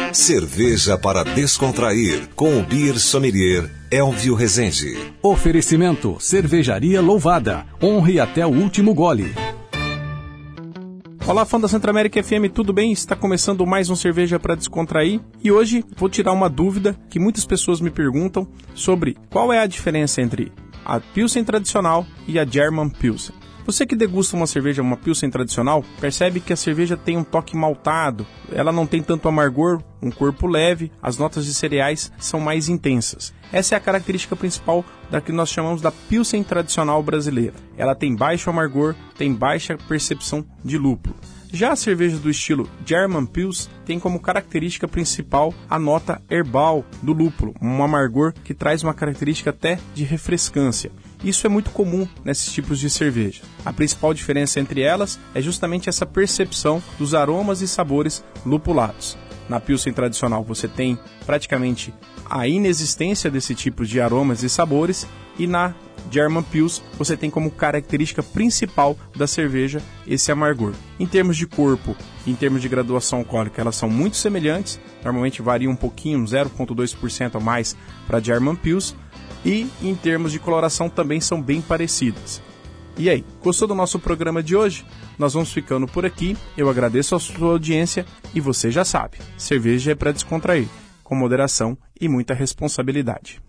Cerveja para descontrair, com o Beer Sommelier Elvio Rezende. Oferecimento, Cervejaria Louvada. Honre até o último gole. Olá, fã da Centro-América FM, tudo bem? Está começando mais um Cerveja para Descontrair e hoje vou tirar uma dúvida que muitas pessoas me perguntam sobre qual é a diferença entre a Pilsen tradicional e a German Pilsen. Você que degusta uma cerveja, uma Pilsen tradicional, percebe que a cerveja tem um toque maltado, ela não tem tanto amargor, um corpo leve, as notas de cereais são mais intensas. Essa é a característica principal da que nós chamamos da Pilsen tradicional brasileira. Ela tem baixo amargor, tem baixa percepção de lúpulo. Já a cerveja do estilo German Pils tem como característica principal a nota herbal do lúpulo, um amargor que traz uma característica até de refrescância. Isso é muito comum nesses tipos de cerveja. A principal diferença entre elas é justamente essa percepção dos aromas e sabores lupulados. Na Pilsen tradicional você tem praticamente a inexistência desse tipo de aromas e sabores, e na German Pils você tem como característica principal da cerveja esse amargor. Em termos de corpo, em termos de graduação alcoólica, elas são muito semelhantes, normalmente varia um pouquinho, 0,2% a mais para a German Pils, e em termos de coloração também são bem parecidas. E aí, gostou do nosso programa de hoje? Nós vamos ficando por aqui, eu agradeço a sua audiência e você já sabe, cerveja é para descontrair, com moderação e muita responsabilidade.